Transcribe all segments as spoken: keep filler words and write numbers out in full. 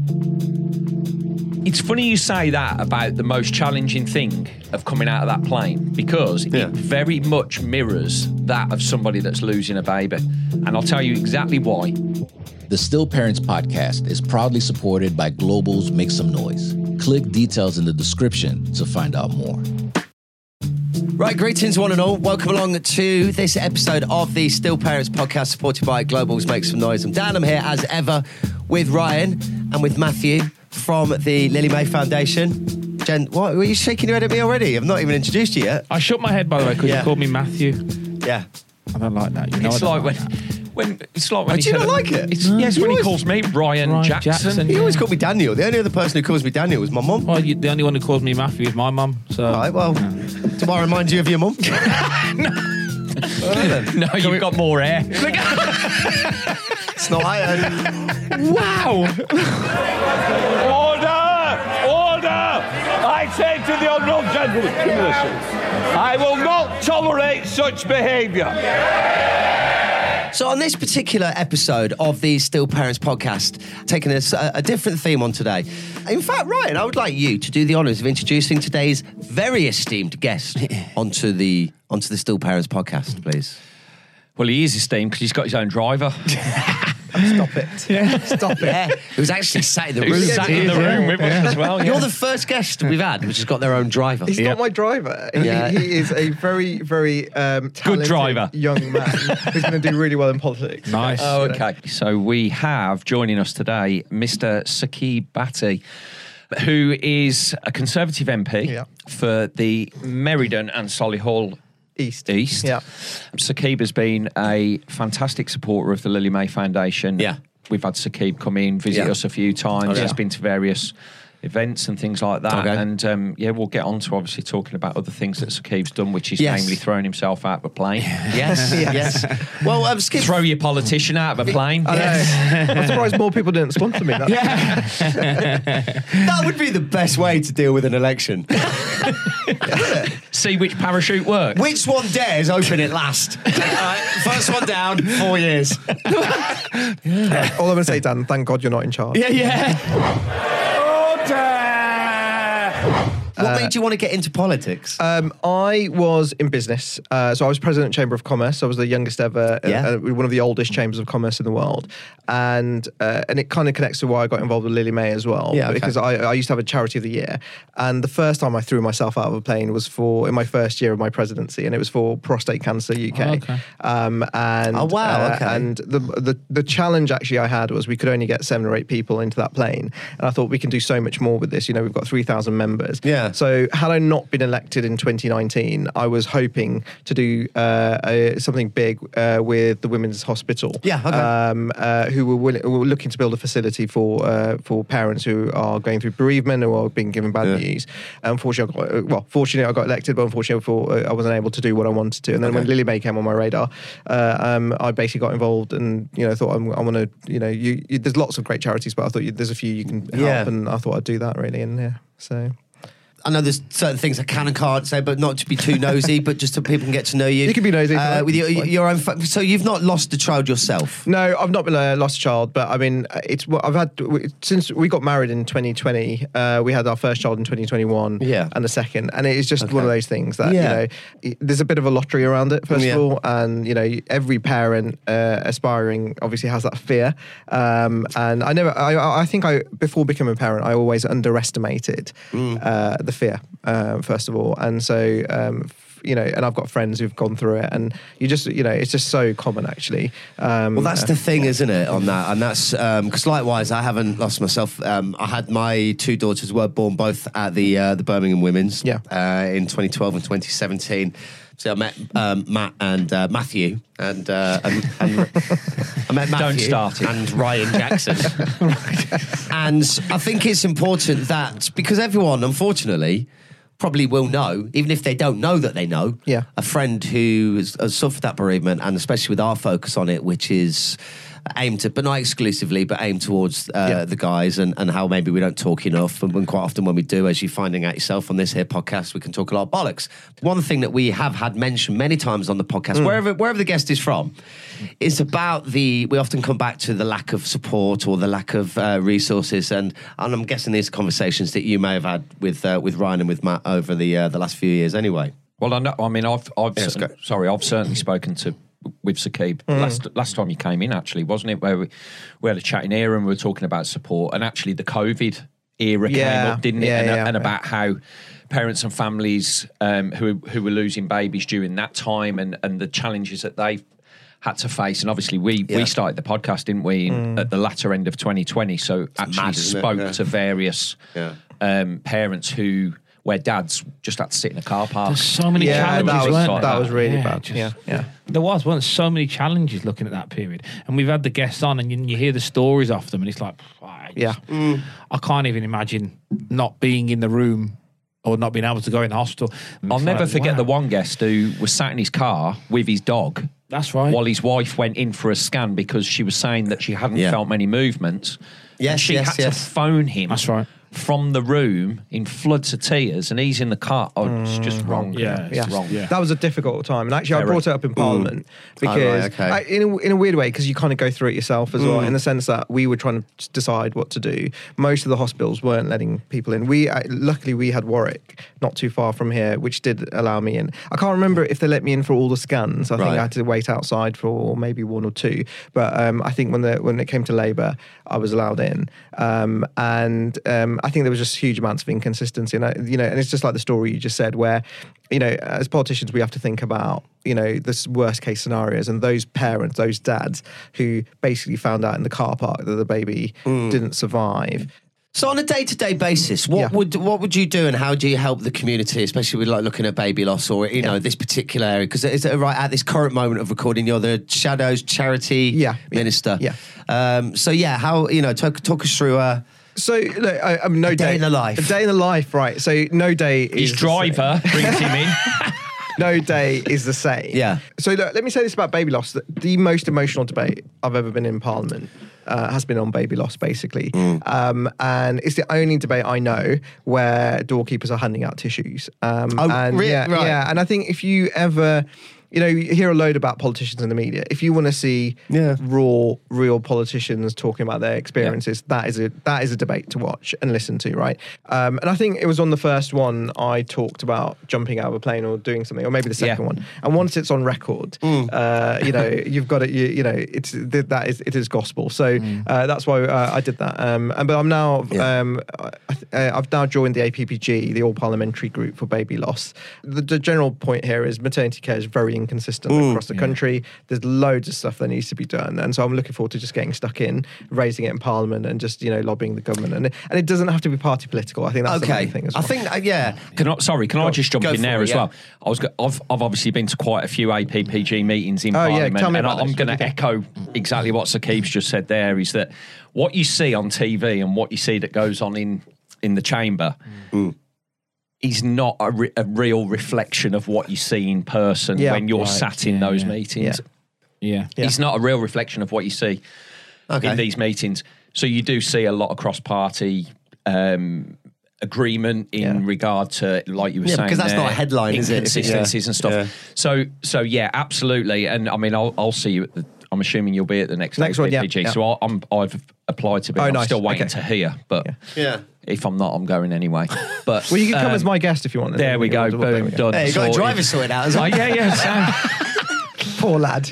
It's funny you say that about the most challenging thing of coming out of that plane, because Yeah. it very much mirrors that of somebody that's losing a baby. And I'll tell you exactly why. The Still Parents podcast is proudly supported by Global's Make Some Noise. Click details in the description to find out more. Right, greetings one and all. Welcome along to this episode of the Still Parents podcast, supported by Global's Make Some Noise. I'm Dan, I'm here as ever with Ryan and with Matthew from the Lily May Foundation. Jen, what, were you shaking your head at me already? I've not even introduced you yet. I shook my head, by the way, because Yeah. you called me Matthew. Yeah. I don't like that. You know It's I like don't when, like that. when it's like when Oh, he do you said- not like it? It's, No. yes, You when he always- calls me Ryan, Ryan Jackson. Jackson. He Yeah. always called me Daniel. The only other person who calls me Daniel is my mum. Well, you, the only one who calls me Matthew is my mum. So. All right, well, do I remind you of your mum? No, you've got more hair. It's not iron. Wow. Order! Order! I say to the honourable gentleman, give me this. I will not tolerate such behaviour. So on this particular episode of the Still Parents podcast, taking a, a different theme on today. In fact, Ryan, I would like you to do the honours of introducing today's very esteemed guest onto the onto the Still Parents podcast, please. Well, he is esteemed because he's got his own driver. Stop it. Yeah. Stop it. Yeah, who was actually sat in the room. Who's sat in the room with us as well. You're yeah. the first guest we've had which has got their own driver. He's not my driver. He, Yeah. he is a very, very um, talented driver. young man who's going to do really well in politics. Nice. Oh, okay. So we have joining us today Mister Saqib Bhatti, who is a Conservative M P Yeah. for the Meriden and Solihull East. East. Yeah. Saqib has been a fantastic supporter of the Lily May Foundation. Yeah. We've had Saqib come in, visit Yeah. us a few times. Okay. He's been to various events and things like that. Okay. And um, yeah, we'll get on to obviously talking about other things that Saqib's done, which is Yes. namely throwing himself out of a plane. Yes, yes. Well, um, Skip. Throw your politician out of a plane. I know. I'm surprised more people didn't sponsor me. That's That would be the best way to deal with an election. See which parachute works. Which one dares open it last? All right, first one down, four years. all I'm going to say, Dan, thank God you're not in charge. Yeah, yeah. What made you want to get into politics? Um, I was in business. Uh, so I was president of Chamber of Commerce. I was the youngest ever, Yeah. uh, one of the oldest chambers of commerce in the world. And uh, and it kind of connects to why I got involved with Lily May as well. Yeah, okay. Because I, I used to have a charity of the year. And the first time I threw myself out of a plane was for, in my first year of my presidency, and it was for Prostate Cancer U K. Oh, okay. Um, and, Oh, wow, uh, okay. And the, the, the challenge actually I had was we could only get seven or eight people into that plane. And I thought we can do so much more with this. You know, we've got three thousand members. Yeah. So had I not been elected in twenty nineteen, I was hoping to do uh, a, something big uh, with the Women's Hospital. Yeah, okay. Um, uh, who were, willing, who were looking to build a facility for uh, for parents who are going through bereavement or are being given bad Yeah. news. Unfortunately, I got, well, fortunately I got elected, but unfortunately for, uh, I wasn't able to do what I wanted to. And then Okay. when Lily May came on my radar, uh, um, I basically got involved and you know thought I'm, I want to you know you, you, there's lots of great charities, but I thought you, there's a few you can help, Yeah. and I thought I'd do that really. And yeah, so. I know there's certain things I can and can't say, but not to be too nosy, but just so people can get to know you. You can be nosy if you Uh, like. with your, It's fine. your own. Fa- so you've not lost a child yourself. No, I've not been a lost child, but I mean, it's what I've had since we got married in twenty twenty. Uh, we had our first child in twenty twenty-one, Yeah. and a second, and it is just Okay. one of those things that Yeah. you know, i- there's a bit of a lottery around it. First Yeah. of all, and you know, every parent uh, aspiring obviously has that fear, um, and I never, I, I think I before becoming a parent, I always underestimated uh, the fear. Uh, first of all, and so. Um, you know, and I've got friends who've gone through it, and you just, you know, it's just so common actually. Um, Well, that's uh, the thing, isn't it, on that? And that's because, likewise, I haven't lost myself. Um, I had my two daughters were born both at the uh, the Birmingham Women's Yeah. uh, in twenty twelve and twenty seventeen. So I met um, Matt and uh, Matthew, and, uh, and, and I met Matthew Don't start it. and Ryan Jackson. And I think it's important that because everyone, unfortunately, probably will know, even if they don't know that they know, Yeah. a friend who has, has suffered that bereavement, and especially with our focus on it, which is aimed to, but not exclusively, but aimed towards uh, Yeah. the guys and, and how maybe we don't talk enough. And when quite often when we do, as you're finding out yourself on this here podcast, we can talk a lot of bollocks. One thing that we have had mentioned many times on the podcast, wherever wherever the guest is from, is about the, we often come back to the lack of support or the lack of uh, resources. And, and I'm guessing these conversations that you may have had with uh, with Ryan and with Matt over the uh, the last few years anyway. Well, I know. I mean, I've, I've Yes, go. sorry, I've certainly spoken to with Saqib last last time you came in. Actually, wasn't it? Where we, we had a chat in here and we were talking about support, and actually the COVID era Yeah. came up, didn't it? Yeah, and, yeah, and yeah. about how parents and families um, who who were losing babies during that time, and and the challenges that they had to face. And obviously, we Yeah. we started the podcast, didn't we, in, at the latter end of twenty twenty? So actually mad, isn't it? spoke Yeah. to various Yeah. um, parents who. Where dads just had to sit in a car park. There's so many Yeah, challenges, that was weren't like there? that was really Yeah, bad. just- Yeah, yeah. There was, weren't so many challenges looking at that period. And we've had the guests on and you, you hear the stories of them and it's like, I Yeah. just- I can't even imagine not being in the room or not being able to go in the hospital. And I'll it's never like, forget wow. the one guest who was sat in his car with his dog That's right. while his wife went in for a scan because she was saying that she hadn't Yeah. felt many movements. Yes, and she yes, had yes. to phone him. That's right. From the room in floods of tears, and he's in the car. Oh, it's just wrong. Yeah, it's it's Yeah. wrong. Yeah. That was a difficult time. And actually, I Very. brought it up in Parliament because, Oh, right, okay. I, in, a, in a weird way, because you kind of go through it yourself as Mm. well, in the sense that we were trying to decide what to do. Most of the hospitals weren't letting people in. We uh, Luckily, we had Warwick, not too far from here, which did allow me in. I can't remember if they let me in for all the scans. I think Right. I had to wait outside for maybe one or two. But um, I think when the when it came to labour, I was allowed in. Um, and um, I think there was just huge amounts of inconsistency. And, I, you know, and it's just like the story you just said, where, you know, as politicians, we have to think about, you know, this worst case scenarios, and those parents, those dads who basically found out in the car park that the baby didn't survive. So on a day-to-day basis, what Yeah. would what would you do, and how do you help the community, especially with like looking at baby loss or you know Yeah. this particular area? Because is it right at this current moment of recording, you're the Shadows charity Yeah, yeah, minister. yeah. Um, so yeah, how you know talk, talk us through. Uh, So, look, I, I'm no day day in the life. A day in the life, right? So, no day His is the same. driver brings him in. No day is the same. Yeah. So look, let me say this about baby loss. The, the most emotional debate I've ever been in Parliament uh, has been on baby loss, basically. Mm. Um, and it's the only debate I know where doorkeepers are handing out tissues. Um, Oh, and re- yeah, right. yeah. And I think if you ever... You know, you hear a load about politicians in the media. If you want to see Yeah. raw, real politicians talking about their experiences, that is a that is a debate to watch and listen to, right? Um, and I think it was on the first one I talked about jumping out of a plane or doing something, or maybe the second Yeah. one. And once it's on record, uh, you know, you've got it. You, you know, it's th- that is it is gospel. So uh, that's why uh, I did that. Um, and but I'm now Yeah. um, I, uh, I've now joined the A P P G, the All Parliamentary Group for Baby Loss. The, the general point here is maternity care is very inconsistent across the country. There's loads of stuff that needs to be done, and so I'm looking forward to just getting stuck in, raising it in Parliament, and just you know lobbying the government. And it, and it doesn't have to be party political. I think that's the okay, main thing as I well. think uh, yeah. Can I, sorry, can I just jump Go in for there it, as yeah. well? I was, go- I've, I've obviously been to quite a few A P P G meetings in Oh, yeah, Parliament, tell me and about I'm this. going What to do you echo exactly what Saqib's just said. There is that what you see on T V and what you see that goes on in in the chamber. Is not a, re- a real reflection of what you see in person Yeah, when you're right. sat in Yeah, those yeah. meetings. Yeah. Yeah. It's not a real reflection of what you see Okay. in these meetings. So you do see a lot of cross-party um, agreement in Yeah. regard to, like you were Yeah, saying, because that's there, not a headline, is it? inconsistencies Yeah. and stuff. Yeah. So, so yeah, absolutely. And I mean, I'll, I'll see you at the. I'm assuming you'll be at the next Next one, yeah, A P P G. yeah. So I, I'm, I've applied to be. Oh, I'm nice. still waiting Okay. to hear, but Yeah. if I'm not, I'm going anyway. But well, you can come um, as my guest if you want. There we go. There we Boom, go. done. Hey, you got a sorted. driver sorted out as Oh well. yeah, yeah. Sound. Poor lad.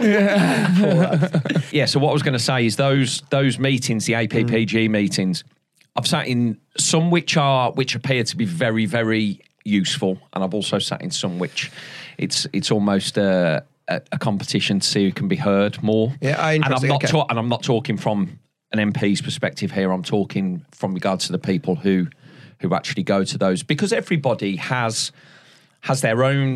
Yeah, so what I was going to say is those those meetings, the A P P G meetings, I've sat in some which are which appear to be very very useful, and I've also sat in some which it's it's almost a, a, a competition to see who can be heard more. Yeah, ah, and I'm interesting, not okay. ta- and I'm not talking from an M P's perspective here. I'm talking from regards to the people who who actually go to those, because everybody has has their own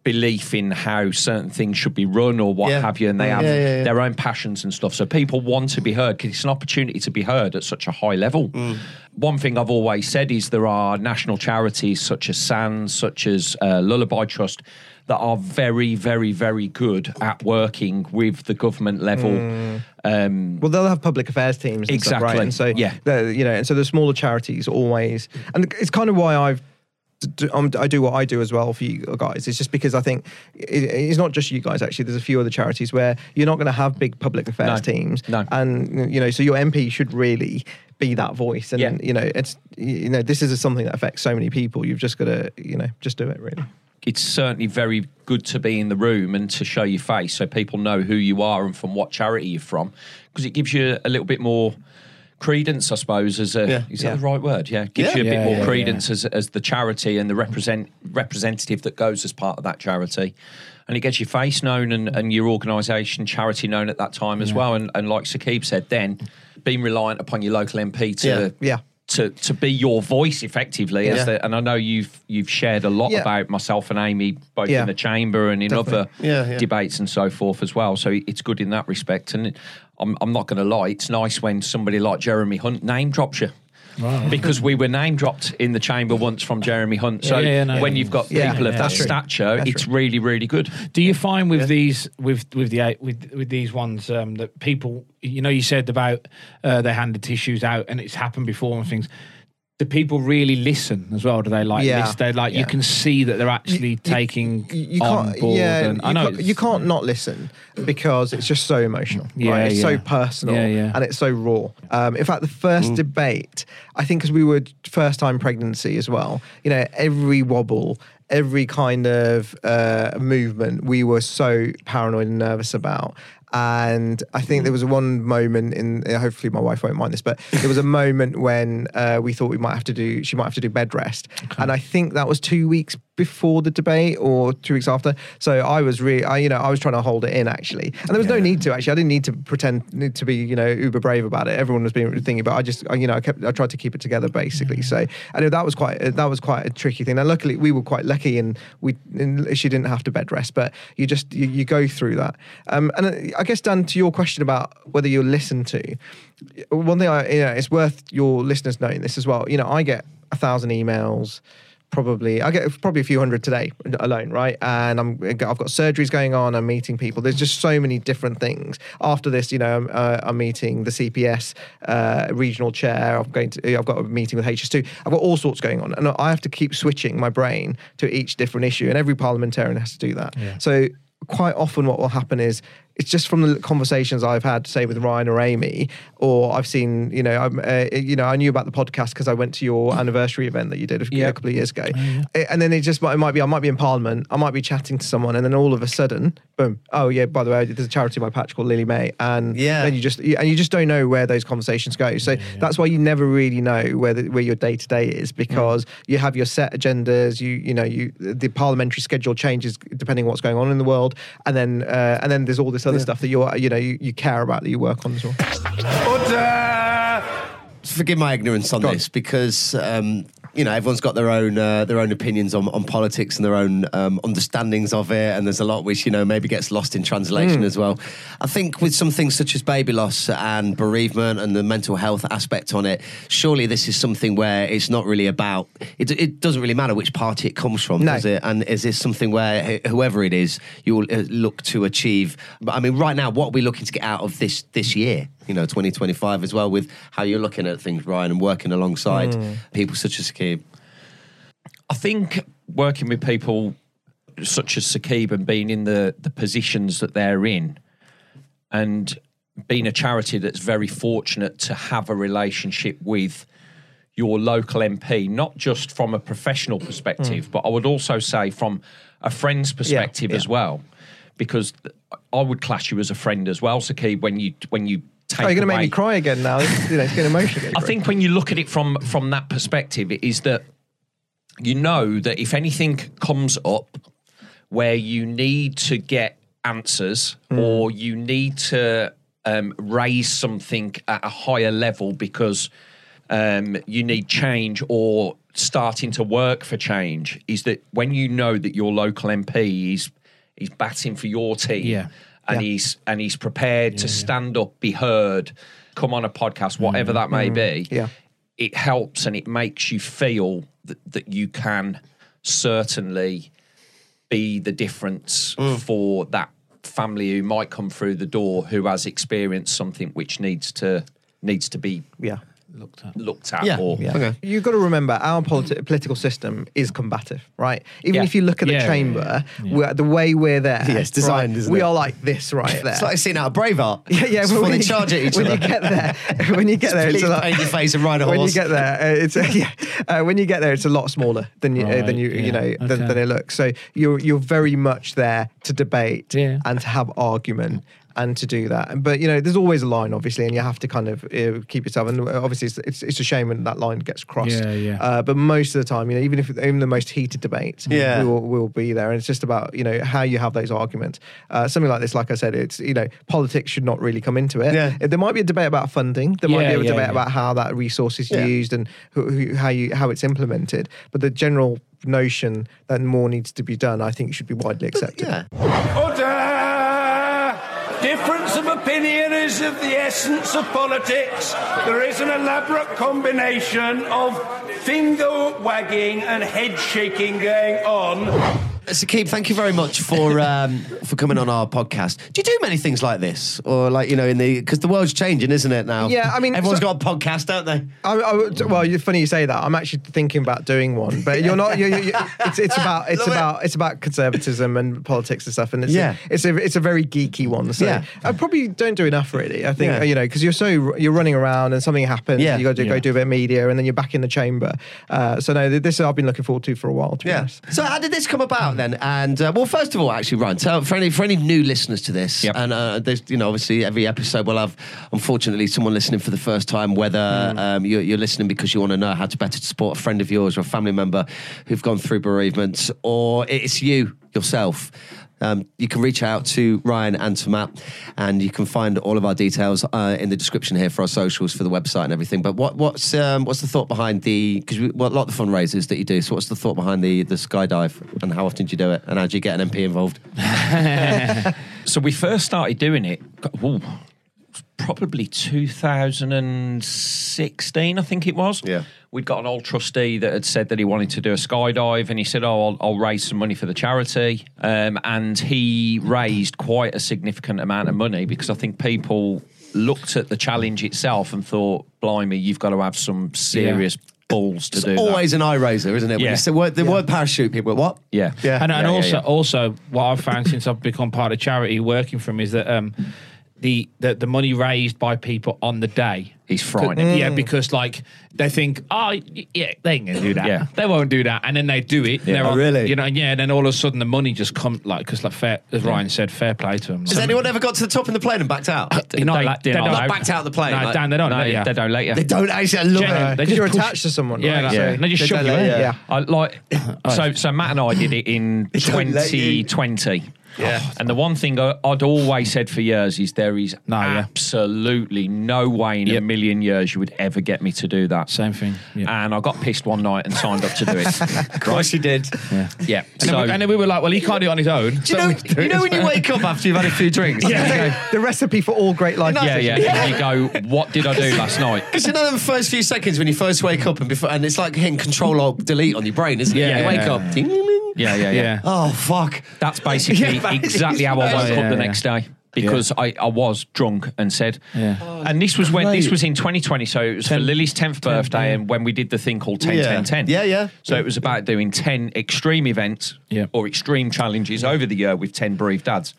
belief in how certain things should be run or what Yeah. have you, and they have Yeah, yeah, yeah. their own passions and stuff. So people want to be heard because it's an opportunity to be heard at such a high level. Mm. One thing I've always said is there are national charities such as SANS, such as uh, Lullaby Trust, that are very, very, very good at working with the government level. Mm. Um, Well, they'll have public affairs teams, and Exactly. Stuff, right? And so, Yeah. the- you know, and so the smaller charities always, and it's kind of why I've. d- um, I do what I do as well for you guys. It's just because I think it, it's not just you guys. Actually, there's a few other charities where you're not going to have big public affairs No. teams, No. and you know, so your M P should really be that voice. And Yeah. you know, it's you know, this is something that affects so many people. You've just got to, you know, just do it really. it's certainly very good to be in the room and to show your face so people know who you are and from what charity you're from, because it gives you a little bit more credence, I suppose, as a Yeah, is yeah. that the right word? Yeah, gives Yeah. you a bit Yeah, more yeah, credence as as the charity and the represent representative that goes as part of that charity, and it gets your face known and, and your organisation charity known at that time as well. And, and like Saqib said, then being reliant upon your local M P to. Yeah. Yeah. To, to be your voice effectively, Yeah. as the, and I know you've you've shared a lot Yeah. about myself and Amy both Yeah. in the chamber and in Definitely. other Yeah, yeah. debates and so forth as well. So it's good in that respect. And I'm I'm not going to lie, it's nice when somebody like Jeremy Hunt name drops you. Because we were name dropped in the chamber once from Jeremy Hunt. So Yeah, yeah, no. when you've got Yeah, people of yeah, that that's true. stature, That's it's true. really, really good. Do you find with these with with the with with these ones um, that people, you know, you said about uh, they handed tissues out and it's happened before and things. Do people really listen as well? Do they like Yeah. listen? They like Yeah. you can see that they're actually taking you, you on can't, board. yeah, and, I you know can't, it's- you can't not listen because it's just so emotional. Yeah, right? It's yeah. so personal Yeah, yeah. and it's so raw. Um, in fact, the first debate, I think, because we were first time pregnancy as well. You know, every wobble, every kind of uh, movement, we were so paranoid and nervous about. And I think there was one moment in, hopefully my wife won't mind this, but there was a moment when uh, we thought we might have to do, she might have to do bed rest. And I think that was two weeks before the debate or two weeks after. So I was really, I, you know, I was trying to hold it in actually. And there was no need to actually. I didn't need to pretend need to be, you know, uber brave about it. Everyone was being thinking, but I just, I, you know, I kept, I tried to keep it together basically. So I know that was quite, that was quite a tricky thing. Now, luckily we were quite lucky and we, and she didn't have to bed rest, but you just, you, you go through that. Um, and I guess, Dan, to your question about whether you're listened to, one thing I, you know, it's worth your listeners knowing this as well. You know, I get a thousand emails. Probably, I get probably a few hundred today alone, right? And I'm, I've got surgeries going on. I'm meeting people. There's just so many different things. After this, you know, I'm, uh, I'm meeting the C P S uh, regional chair. I'm going to, I've got a meeting with H S two. I've got all sorts going on, and I have to keep switching my brain to each different issue. And every parliamentarian has to do that. Yeah. So quite often, what will happen is, it's just from the conversations I've had, say with Ryan or Amy, or I've seen, you know, I'm, uh, you know, I knew about the podcast because I went to your anniversary event that you did a, Yeah. a couple of years ago, and then it just might, it might be I might be in Parliament, I might be chatting to someone, and then all of a sudden, boom! Oh yeah, by the way, there's a charity in my patch called Lily May, and Yeah. then you just you, and you just don't know where those conversations go. So that's why you never really know where the, where your day to day is, because you have your set agendas. You you know you the parliamentary schedule changes depending on what's going on in the world, and then uh, and then there's all this other stuff that you're you know you, you care about that you work on as well. Forgive my ignorance on Go on. this, because um, you know everyone's got their own uh, their own opinions on, on politics and their own um, understandings of it, and there's a lot which you know maybe gets lost in translation as well. I think with some things such as baby loss and bereavement and the mental health aspect on it, surely this is something where it's not really about. It, it doesn't really matter which party it comes from, No. does it? And is this something where wh- whoever it is, you will uh, look to achieve? But I mean, right now, what are we looking to get out of this this year? You know, twenty twenty-five as well, with how you're looking at things, Ryan, and working alongside people such as Saqib. I think working with people such as Saqib and being in the, the positions that they're in, and being a charity that's very fortunate to have a relationship with your local M P, not just from a professional perspective, mm. but I would also say from a friend's perspective yeah, yeah. as well, because I would class you as a friend as well, Saqib, when you when you take Oh, you're going to away... make me cry again now. You know, it's getting emotional. I think when you look at it from from that perspective, it is that you know that if anything comes up where you need to get answers mm. or you need to um, raise something at a higher level because um, you need change or starting to work for change is that when you know that your local M P is is batting for your team, Yeah. and Yeah. he's and he's prepared to stand up, be heard, come on a podcast, whatever that may be. Yeah. It helps and it makes you feel that, that you can certainly be the difference for that family who might come through the door who has experienced something which needs to needs to be Yeah. Looked at. looked at. Yeah. Or, Yeah. Okay. You've got to remember our politi- political system is combative, right? Even Yeah. if you look at the Yeah, yeah, chamber, yeah. We're, the way we're there, Yeah, it's designed, right, isn't we it? are like this right there. It's like a scene out of Braveheart. yeah, yeah. It's but before when they you- charge at each when other. you get there, when you get there, it's a Please lot. paint your face and ride a When horse. you get there, uh, it's uh, yeah. Uh, when you get there, it's a lot smaller than you uh, Right, than you yeah, you know than, okay. than it looks. So you're you're very much there to debate Yeah. and to have argument. And to do that, but you know, there's always a line, obviously, and you have to kind of uh, keep yourself. And obviously, it's, it's it's a shame when that line gets crossed. Yeah, yeah. Uh, but most of the time, you know, even if even the most heated debates, Yeah. we will will be there. And it's just about you know how you have those arguments. Uh, something like this, like I said, it's you know politics should not really come into it. Yeah. There might be a debate about funding. There might Yeah, be a yeah, debate yeah. about how that resource is Yeah. used and who, who, how you how it's implemented. But the general notion that more needs to be done, I think, should be widely accepted. Yeah. Order! Difference of opinion is of the essence of politics. There is an elaborate combination of finger wagging and head shaking going on. Saqib, thank you very much for um, for coming on our podcast. Do you do many things like this, or like you know, in the because the world's changing, isn't it now? Yeah, I mean, everyone's so- got a podcast, don't they? I, I, would- well, it's funny you say that. I'm actually thinking about doing one, but you're not. You're, you're, it's, it's about it's Love it. about it's about conservatism and politics and stuff, and it's Yeah. a, it's a it's a very geeky one. So Yeah. I probably don't do enough, really. I think Yeah. you know because you're so you're running around and something happens. Yeah. You got to Yeah. go do a bit of media, and then you're back in the chamber. Uh, so no, this I've been looking forward to for a while. To be Yeah. honest. So how did this come about then? And uh, well, first of all, actually, Ryan, tell for any for any new listeners to this, Yep. and uh, there's you know obviously every episode we'll have unfortunately someone listening for the first time. Whether um, you're, you're listening because you want to know how to better support a friend of yours or a family member who've gone through bereavement, or it's you yourself. Um, you can reach out to Ryan and to Matt, and you can find all of our details uh, in the description here for our socials, for the website and everything. But what, what's um, what's the thought behind the? Because well, a lot of the fundraisers that you do. So what's the thought behind the the skydive, and how often do you do it, and how do you get an M P involved? So we first started doing it, ooh, probably two thousand sixteen, I think it was. Yeah. We'd got an old trustee that had said that he wanted to do a skydive, and he said, oh, I'll, I'll raise some money for the charity. Um, and he raised quite a significant amount of money because I think people looked at the challenge itself and thought, blimey, you've got to have some serious balls to It's do that. always an eye raiser, isn't it? When Yeah. you say word, the word parachute, people go, what? Yeah. Yeah. And, and Yeah, yeah, also, yeah. also, what I've found since I've become part of charity working for them is that um, the, the the money raised by people on the day He's frightening. Yeah, because like they think, oh y- yeah, they ain't gonna do that. Yeah. They won't do that, and then they do it. and they're Oh, on- really? You know, and yeah, and then all of a sudden the money just comes like because like fair, as Ryan said, fair play to them. Has anyone ever got to the top in the plane and backed out? You're not They- like, they're they're not not Like backed out of the plane? No, like- Dan, they don't. No, let you. they don't let you. They don't actually. I love Genuinely, it. they Because just you're push- attached to someone, Yeah, right? that's So it. They just they shove don't you let in. you- Yeah. I like so so Matt and I did it in don't let you. twenty twenty. Yeah. And the one thing I- I'd always said for years is there is No, yeah. absolutely no way in a Yep. million years you would ever get me to do that. Same thing. Yeah. And I got pissed one night and signed up to do it. Of course you did. yeah. Yeah. And, then So we, and then we were like, well, he can't do it on his own. Do you know, you know when you wake up after you've had a few drinks? The recipe for all great life. yeah, yeah. decisions. And you go, what did I do last night? Because you know the first few seconds when you first wake up and before, and it's like hitting Control Alt Delete on your brain, isn't it? Yeah, you wake yeah, up. yeah. Ding, ding, ding. Yeah, yeah, yeah. Yeah. Oh fuck! That's basically Yeah, that exactly is how I woke amazing. up Yeah, the yeah. next day because I, I was drunk and said, Yeah. and this was when great. this was in twenty twenty, so it was for ten Lily's tenth birthday, yeah. and when we did the thing called ten, Yeah. ten, ten. Yeah, yeah. So it was about doing ten extreme events Yeah. or extreme challenges over the year with ten bereaved dads.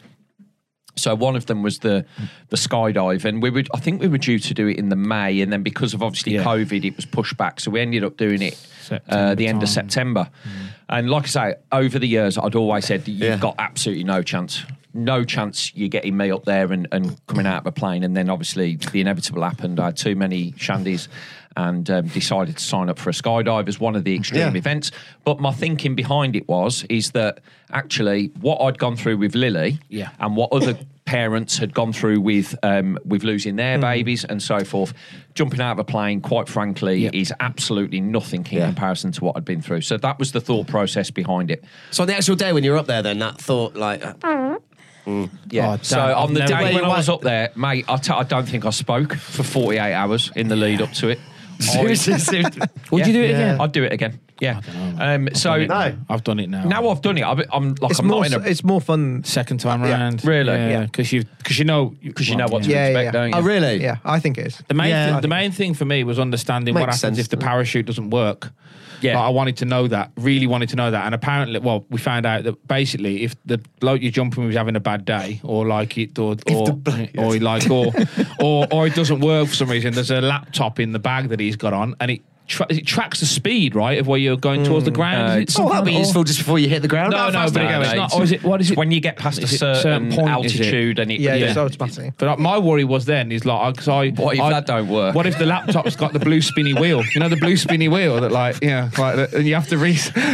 So one of them was the the skydive, and we would I think we were due to do it in the May, and then because of obviously Yeah. COVID, it was pushed back. So we ended up doing it uh, September the end of time. September. And like I say, over the years, I'd always said you've Yeah. got absolutely no chance, no chance you're getting me up there and, and coming out of a plane. And then obviously the inevitable happened. I had too many shandies and um, decided to sign up for a skydive as one of the extreme Yeah. events. But my thinking behind it was is that actually what I'd gone through with Lily Yeah. and what other parents had gone through with um, with losing their Hmm. babies and so forth. Jumping out of a plane, quite frankly, Yep. is absolutely nothing in Yeah. comparison to what I'd been through. So that was the thought process behind it. So on the actual day when you were up there, then that thought like, uh, Yeah. Oh, so Dan, I've on the never- day Wait, when I wait. was up there, mate, I, t- I don't think I spoke for forty-eight hours in the lead up to it. seriously, seriously. Would you do it Yeah. again? I'd do it again. Yeah. Um, so Done it No. now. I've done it now. now I've done it. I'm, I'm like It's I'm more. not in a It's more fun. Second time Yeah. round. Really? Yeah, Yeah. because you because you know because you know what to Yeah, expect, yeah. don't you? Oh, really? Yeah, I think it is. The main Yeah. thing, I the think- main thing for me was understanding what Makes happens sense, if the doesn't it? parachute doesn't work. Yeah. Like, I wanted to know that. Really wanted to know that. And apparently, well, we found out that basically, if the bloke you're jumping with is having a bad day, or like it, or or, or he like, or, or or it doesn't work for some reason, there's a laptop in the bag that he's got on, and it. Tra- it tracks the speed, right, of where you're going towards the ground. Uh, Is it it's- Oh, something that'd be like- useful just before you hit the ground. No, How no, fast but are it- you it's going? not. Or is it? What is It's it? when you get past a Is it certain, certain point, is it? altitude and it Yeah, yeah. it's automatic. But like, my worry was then is like, because I, What if I- that don't work? What if the laptop's got the blue spinny wheel? You know, the blue spinny wheel that, like, yeah, like, that- and you have to re.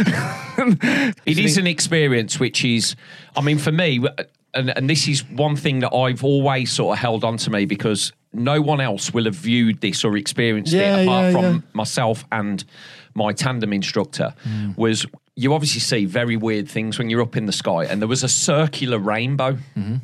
It is an experience which is, I mean, for me, and, and this is one thing that I've always sort of held on to me because no one else will have viewed this or experienced Yeah, it apart yeah, from yeah. myself and my tandem instructor. Was you obviously see very weird things when you're up in the sky, and there was a circular rainbow.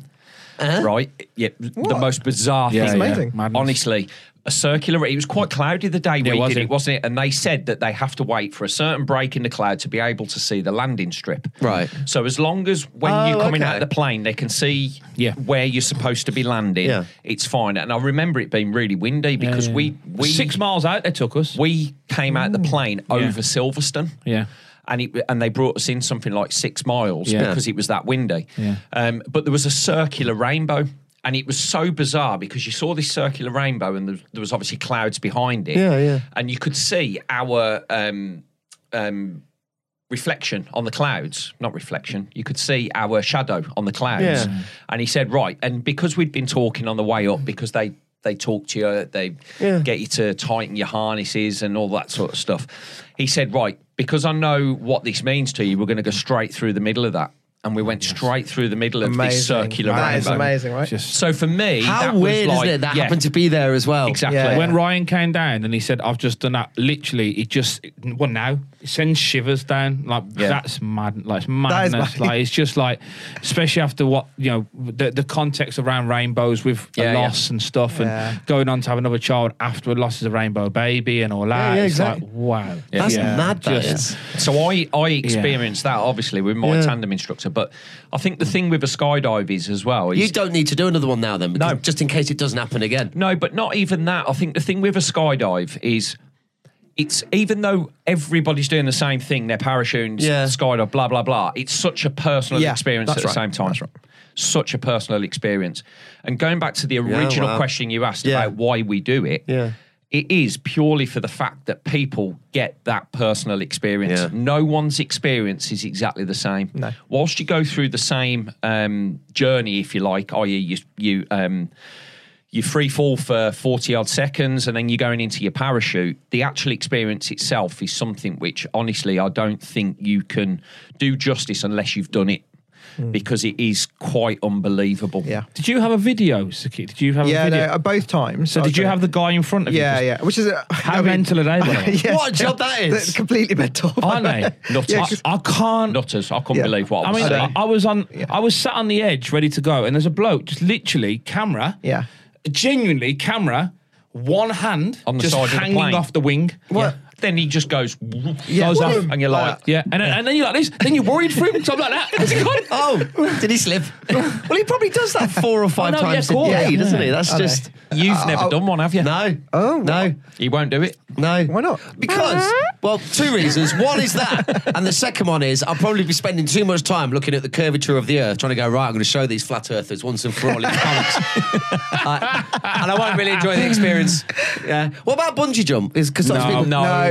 Right? Yeah, the most bizarre Yeah, thing. yeah. amazing. Madness. Honestly, a circular. It was quite cloudy the day we was did it? it, wasn't it? And they said that they have to wait for a certain break in the cloud to be able to see the landing strip. Right. So as long as when Oh, you're coming okay. out of the plane, they can see Yeah. where you're supposed to be landing. Yeah. It's fine. And I remember it being really windy because yeah. we we Six miles out, they took us. we came out of the plane Yeah. over Silverstone. Yeah. And it, and they brought us in something like six miles Yeah. because it was that windy. Yeah. Um, but there was a circular rainbow, and it was so bizarre because you saw this circular rainbow, and there, there was obviously clouds behind it. Yeah, yeah. And you could see our um, um, reflection on the clouds. Not reflection. You could see our shadow on the clouds. Yeah. And he said, right, and because we'd been talking on the way up, because they they talk to you, they Yeah. get you to tighten your harnesses and all that sort of stuff. He said, right, because I know what this means to you, we're going to go straight through the middle of that. And we went straight through the middle of this Amazing. circular That is rainbow. amazing, right? Just So for me, How that was weird, like, isn't it? That yeah, happened to be there as well. exactly. Yeah. when Ryan came down and he said, "I've just done that," literally, it just well now it sends shivers down. Like Yeah. that's mad. Like it's is madness. mad. Like it's just like, especially after what you know, the the context around rainbows with Yeah, a yeah. loss and stuff, Yeah. and going on to have another child after a loss as a rainbow baby and all that. Yeah, yeah, it's exactly. like wow, That's Yeah, mad, that just- is. So I, I experienced that obviously with my Yeah. tandem instructor, but I think the thing with a skydive is as well is You don't need to do another one now, then, because No. just in case it doesn't happen again. no, but not even that. I think the thing with a skydive is it's even though everybody's doing the same thing, they're parachuting, Yeah. skydive, blah blah blah. It's such a personal Yeah, experience at that's the right. same time. That's right. Such a personal experience. And going back to the original wow. question you asked Yeah. about why we do it, Yeah. it is purely for the fact that people get that personal experience. Yeah. No one's experience is exactly the same. No. Whilst you go through the same um, journey, if you like, that is, you you um, you free fall for forty odd seconds, and then you're going into your parachute. The actual experience itself is something which, honestly, I don't think you can do justice unless you've done it. Because it is quite unbelievable. Yeah. Did you have a video, Saki? Did you have Yeah, a no, video? uh, both times. so I did was you doing- have the guy in front of you? Yeah, just- yeah. Which is uh, How I mean- mental are they? by the way? Yeah. What a job that is. They're completely bent off. Aren't they? Nutters. Yeah, I, 'cause- I can't. Nutters. I couldn't Yeah. believe what I I was mean, saying. I, I was on. I was sat on the edge, ready to go, and there's a bloke just literally camera. Yeah. Genuinely camera, one hand On the just side of the hanging plane. off the wing. Yeah. Then he just goes, Yeah. goes What? off, and you're like, Yeah, and, and then you're like this. Then you're worried for him, something like that. Has he gone? Oh, did he slip? well, he probably does that four or five Oh, no, yeah, times of course. a day, doesn't he? Yeah. That's I know. just you've never done one, have you? no. Oh, no, He won't do it. no. Why not? Because, well, two reasons. One is that, and the second one is I'll probably be spending too much time looking at the curvature of the Earth, trying to go right. I'm going to show these flat earthers once and for all in comics, uh, and I won't really enjoy the experience. Yeah. What about bungee jump? Is because No, No,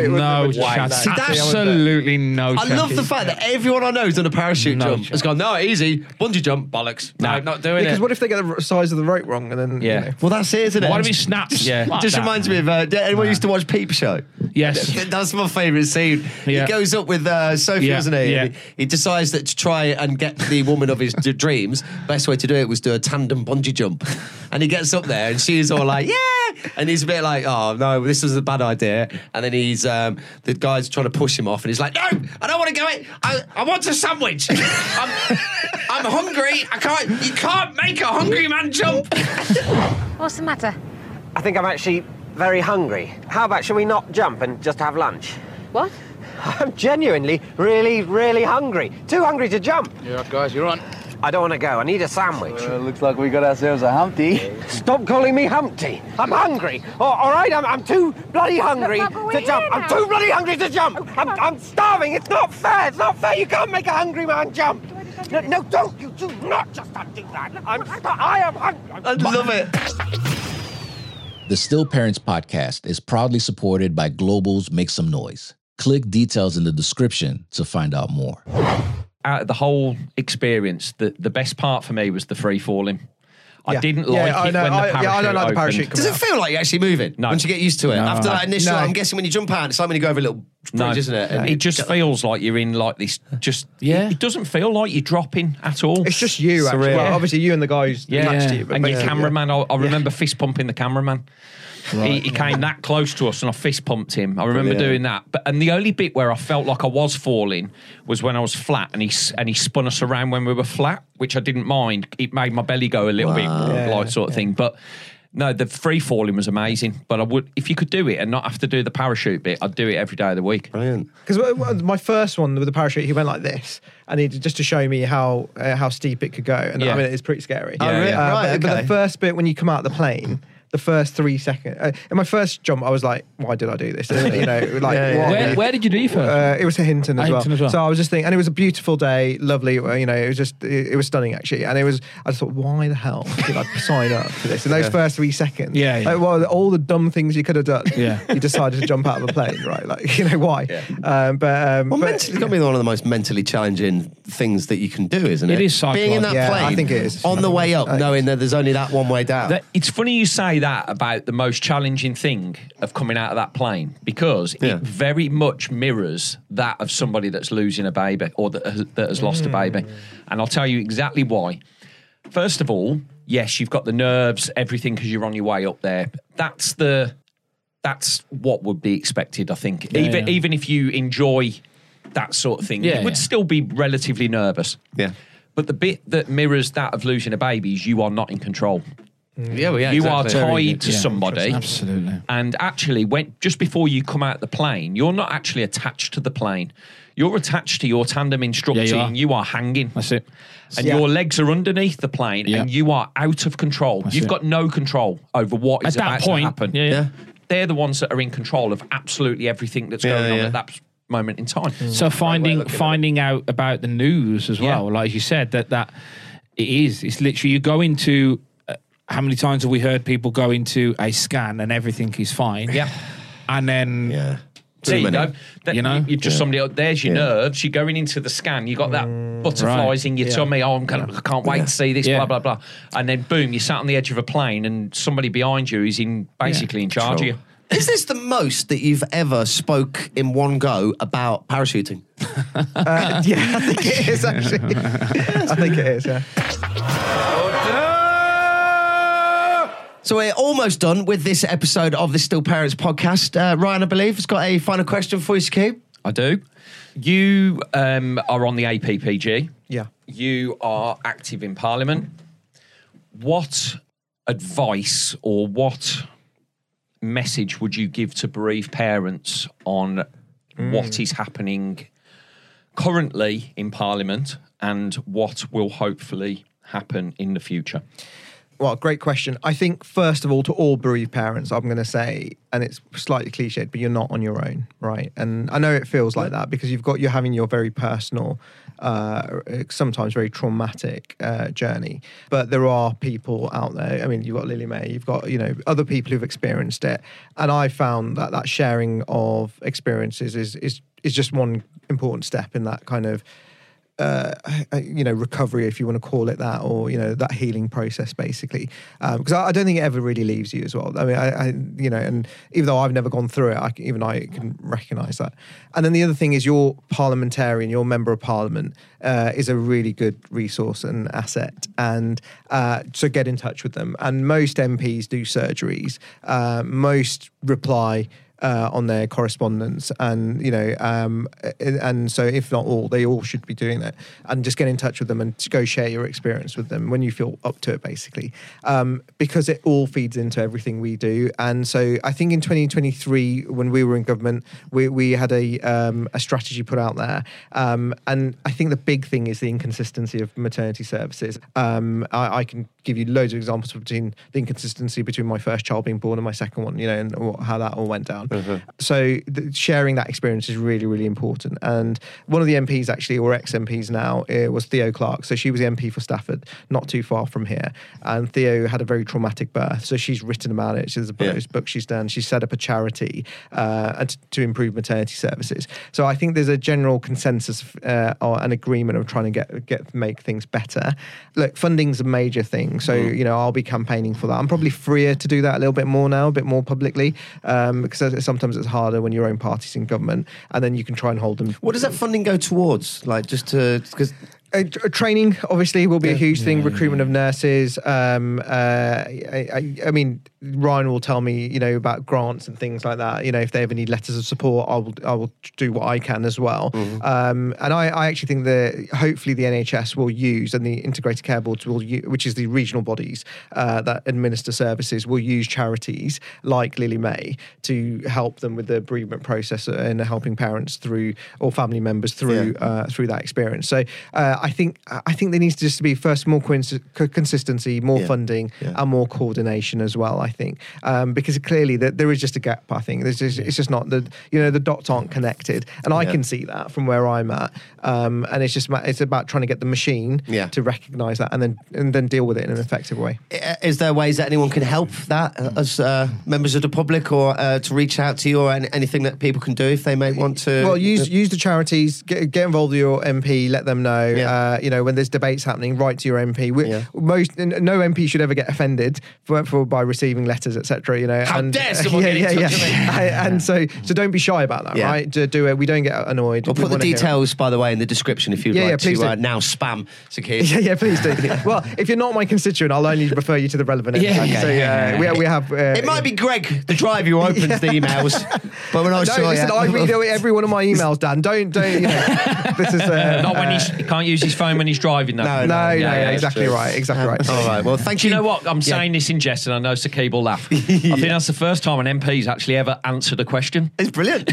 it would- no it would- chance. See, that's- Absolutely no I chance. love the fact that everyone I know who's done a parachute No jump chance. has gone, no, easy, bungee jump, bollocks. No, No. not doing Because it. what if they get the r- size of the rope wrong and then Yeah. you know, Well, that's it, isn't it? What if he snaps? Yeah. like Just that? reminds me of, uh, did anyone used to watch Peep Show? Yes. That's my favourite scene. Yeah. He goes up with uh, Sophie, Yeah, doesn't he? yeah. And he? He decides that to try and get the woman of his d- dreams, best way to do it was do a tandem bungee jump. And he gets up there and she's all like, yeah! And he's a bit like, oh, no, this is a bad idea. And then he's, um, the guy's trying to push him off and he's like, no, I don't want to go in. I, I want a sandwich. I'm, I'm hungry. I can't, you can't make a hungry man jump. What's the matter? I think I'm actually very hungry. How about shall we not jump and just have lunch? What? I'm genuinely really, really hungry. Too hungry to jump. You're up, guys. You're on. I don't want to go. I need a sandwich. Uh, looks like we got ourselves a Humpty. Stop calling me Humpty. I'm hungry. Oh, all right, I'm, I'm too bloody hungry Look, Margaret, to we're jump. here I'm now. too bloody hungry to jump. Oh, come I'm, on. I'm starving. It's not fair. It's not fair. You can't make a hungry man jump. No, no, don't. You do not just do that. I'm sta- I am hungry. I love it. The Still Parents podcast is proudly supported by Global's Make Some Noise. Click details in the description to find out more. Out of the whole experience, the, the best part for me was the free falling. I Yeah. didn't Yeah, like I it know. when the I- parachute yeah, I don't like the parachute opened. Does it feel like you're actually moving No. once you get used to it? No. After that initial, No. I'm guessing when you jump out, it's like when you go over a little No, bridge, isn't it? And It you just get- feels like you're in like this. Just Yeah. it, it doesn't feel like you're dropping at all. it's just you. Actually. Surreal. Well, obviously you and the guys yeah, next to you, but and your basically, cameraman. I, I remember fist pumping the cameraman. He, he came that close to us, and I fist pumped him. I remember Brilliant. doing that. But and the only bit where I felt like I was falling was when I was flat, and he s- and he spun us around when we were flat, which I didn't mind. It made my belly go a little bit, Yeah, like sort of thing. But no, the free falling was amazing. But I would, if you could do it and not have to do the parachute bit, I'd do it every day of the week. Brilliant. Because my first one with the parachute, he went like this, and he just to show me how uh, how steep it could go. And Yeah. I mean, it's pretty scary. Oh, really? Uh, Right, but, but okay. the first bit when you come out of the plane. The first three seconds. Uh, in my first jump, I was like, "Why did I do this?" You know, like Yeah, yeah. what? Where, where did you do your first? Uh, it was to Hinton as, Ah, well. Hinton as well. So I was just thinking, and it was a beautiful day, lovely. uh, You know, it was just, it, it was stunning actually. And it was, I just thought, why the hell did I sign up for this? In those first three seconds, Yeah, yeah. Like, well, all the dumb things you could have done, Yeah. you decided to jump out of a plane, right? Like, you know, why? Um, but, um, Well, but mentally, it's got to be one of the most mentally challenging things that you can do, isn't it? It is Being in that psychological. Yeah, plane, I think it is. on the way up, I think knowing that there's only that one way down. That, it's funny you say that about the most challenging thing of coming out of that plane because Yeah. it very much mirrors that of somebody that's losing a baby or that has, that has lost a baby. And I'll tell you exactly why. First of all, yes, you've got the nerves, everything because you're on your way up there. That's the that's what would be expected, I think. even yeah. even if you enjoy that sort of thing, Yeah, you would yeah. still be relatively nervous. yeah. But the bit that mirrors that of losing a baby is you are not in control. Yeah, well, yeah, You exactly. are tied to Yeah, somebody. Absolutely. And actually, when just before you come out the plane, you're not actually attached to the plane. You're attached to your tandem instructor Yeah, you are. and you are hanging. That's it. And Yeah. your legs are underneath the plane Yeah. and you are out of control. You've it. got no control over what is At that about point, to happen. yeah, yeah. They're the ones that are in control of absolutely everything that's Yeah, going on yeah. at that moment in time. So finding finding out about the news as well, Yeah. like you said, that that it is. It's literally you go into. Uh, how many times have we heard people go into a scan and everything is fine? Yeah. And then Yeah. There you many. go. That- You know? you've just somebody. else- There's your Yeah. nerves. You're going into the scan. You got that butterflies Right. in your Yeah. tummy. Oh, I'm gonna, I can't wait to see this. Yeah. Blah blah blah. And then boom, you sat on the edge of a plane, and somebody behind you is in basically in charge of you. Is this the most that you've ever spoke in one go about parachuting? Uh, yeah, I think it is actually. I think it is. Yeah. So we're almost done with this episode of the Still Parents podcast. Uh, Ryan, I believe, has got a final question for you, Sakib. I do. You um, are on the A P P G. Yeah. You are active in Parliament. What advice or what message would you give to bereaved parents on what is happening currently in Parliament and what will hopefully happen in the future? well, great question. I think, first of all, to all bereaved parents, I'm going to say, and it's slightly cliched, but you're not on your own, right? And I know it feels like that because you've got, you're having your very personal, uh, sometimes very traumatic uh, journey. But there are people out there. I mean, you've got Lily May, you've got, you know, other people who've experienced it. And I found that that sharing of experiences is is is just one important step in that kind of, Uh, you know, recovery, if you want to call it that, or, you know, that healing process, basically. Because um, I, I don't think it ever really leaves you as well. I mean, I, I you know, and even though I've never gone through it, I, can- even I can recognise that. And then the other thing is your parliamentarian, your member of parliament uh, is a really good resource and asset. And uh, so get in touch with them. And most M Ps do surgeries. Uh, most reply Uh, on their correspondence, and you know, um, and so if not all, they all should be doing that. And just get in touch with them and go share your experience with them when you feel up to it, basically, um, because it all feeds into everything we do. And so I think in twenty twenty-three, when we were in government, we we had a um, a strategy put out there, um, and I think the big thing is the inconsistency of maternity services. Um, I, I can give you loads of examples between the inconsistency between my first child being born and my second one, you know, and how that all went down. Mm-hmm. So the, sharing that experience is really, really important. And one of the M Ps actually, or ex-M Ps now, uh, was Theo Clark. So she was the M P for Stafford, not too far from here. And Theo had a very traumatic birth. So she's written about it. There's a yeah. book she's done. She's set up a charity uh, and to, to improve maternity services. So I think there's a general consensus uh, or an agreement of trying to get, get make things better. Look, funding's a major thing. So, mm. you know, I'll be campaigning for that. I'm probably freer to do that a little bit more now, a bit more publicly, um, because sometimes it's harder when your own party's in government, and then you can try and hold them. What does that funding go towards? Like, just to, because Uh, training obviously will be yeah. a huge thing. Yeah, recruitment yeah. of nurses. Um, uh, I, I, I mean, Ryan will tell me, you know, about grants and things like that. You know, if they ever need letters of support, I will, I will do what I can as well. Mm-hmm. Um, and I, I actually think that hopefully the N H S will use, and the integrated care boards will, use, which is the regional bodies uh, that administer services, will use charities like Lily May to help them with the bereavement process and helping parents through, or family members through yeah. uh, through that experience. So. Uh, I think I think there needs to just to be first more consistency, more yeah. funding, yeah. and more coordination as well. I think um, because clearly there, there is just a gap. I think there's just, it's just not the you know the dots aren't connected, and I yeah. can see that from where I'm at. Um, and it's just it's about trying to get the machine yeah. to recognise that and then and then deal with it in an effective way. Is there ways that anyone can help that as uh, members of the public, or uh, to reach out to you, or any, anything that people can do if they may want to? Well, use use the charities, get, get involved with your M P, let them know. Yeah. Uh, you know, when there's debates happening, write to your M P. We, Yeah. Most no M P should ever get offended for, for by receiving letters, et cetera. You know, How and, dare someone yeah, get in yeah, touch yeah. with me? And so, so don't be shy about that, Yeah. right? To do it, we don't get annoyed. We'll We put the wanna hear it. details, by the way, in the description if you'd Yeah, like yeah, please to uh, do. now spam Sakir. Yeah, yeah, please do. Well, if you're not my constituent, I'll only refer you to the relevant. Yeah, entity. okay. So uh, we, we have. Uh, It might be Greg, the driver, who opens the emails, but we're not no, sure listen, yet. I read every one of my emails, Dan. Don't, don't. You know, this is uh, Not when uh, he's, he can't use his phone when he's driving, though. No, No, no, Yeah, yeah, exactly true. right, exactly right. All right, well, thank Do you. you know what? I'm Yeah. saying this in jest, and I know Sakib will laugh. I think that's the first time an M P's actually ever answered a question. It's brilliant.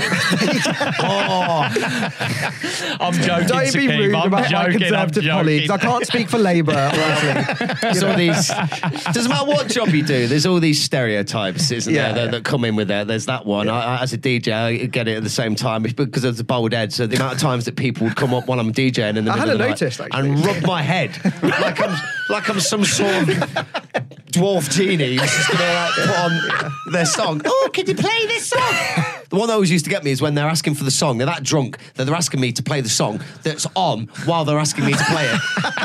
Oh, I'm joking, Don't be Sakib. rude I'm about my joking. I'm Conservative joking. colleagues. I can't speak for Labour, honestly. There's all these. Doesn't matter what job you do. There's all these stereotypes, isn't Yeah, there, yeah. that, that come in with that. There's that one. I, I, as a D J, I get it at the same time because of the bald head. So the amount of times that people would come up while I'm DJing in the I middle of the hadn't noticed, night actually. and rub my head like I'm like I'm some sort of dwarf genie who's just going to like put on their song. Oh, can you play this song? The one that always used to get me is when they're asking for the song. They're that drunk that they're asking me to play the song that's on while they're asking me to play it.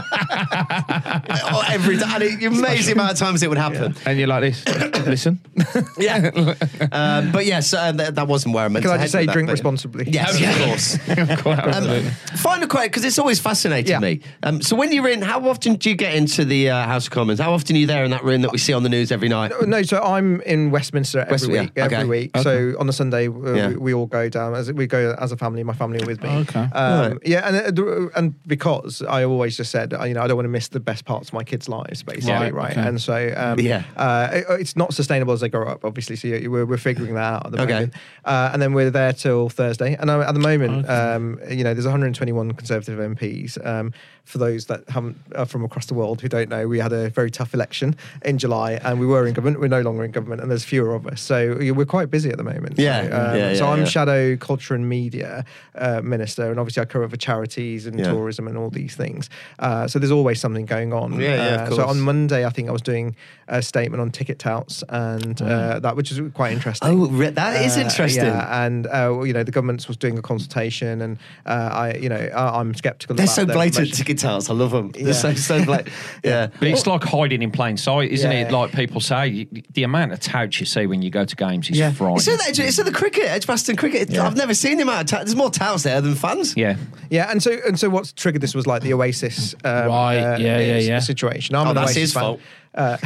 Oh, every time. And it, amazing amount of times it would happen. And you're like this. Listen. Yeah. um, but yes, uh, th- that wasn't where I meant Can to I just head say with drink that, but- responsibly? Yes, Okay. of course. Quite Um, absolutely. final question, because it's always fascinated Yeah. me. Um, so when you're in, how often do you get into the uh, House of Commons? How often are you there in that room that we see on the news every night? No, so I'm in Westminster every West- yeah, week. Every okay. week. So on the Sunday, uh, Yeah. we, we all go down as we go as a family. My family are with me. Okay. Um, Right. Yeah, and uh, and because I always just said, uh, you know, I don't want to miss the best parts of my kids' lives, basically, Right, right? okay. And so, um, Yeah. uh, it- it's not sustainable as they grow up, obviously. So you- we're, we're figuring that out at the Okay. moment. Uh, and then we're there till Thursday. And uh, at the moment, um, you know, there's one hundred twenty-one Conservative M Ps. Um, for those that haven't uh, from across the world who don't know, we had a very tough election in July, and we were in government. We're no longer in government, and there's fewer of us. So we're quite busy at the moment. Yeah, So, um, yeah, so yeah, I'm yeah. Shadow Culture and Media uh, Minister, and obviously I cover for charities and Yeah. tourism and all these things. Uh, so there's always something going on. Yeah, yeah, of Uh, so course. on Monday, I think I was doing a statement on ticket touts and uh, that, which is quite interesting. Oh, re- that is Uh, interesting. Yeah, and uh, you know the government was doing a consultation, and uh, I, you know, I, I'm sceptical. They're about so their blatant promotion. ticket touts. I love them. Yeah. They're so so blatant. Yeah. But it's like hiding in plain sight, isn't Yeah. it? Like people say, the amount of touts you see when you go to games is Yeah. frightening. It's at, the, it's at the cricket, Edgbaston cricket. Yeah. I've never seen the amount of touts. There's more touts there than fans. Yeah. Yeah, and so and so what's triggered this was like the Oasis um, Right, uh, yeah, yeah, s- yeah. situation. I'm Oh, an that's Oasis his fan. fault. Uh,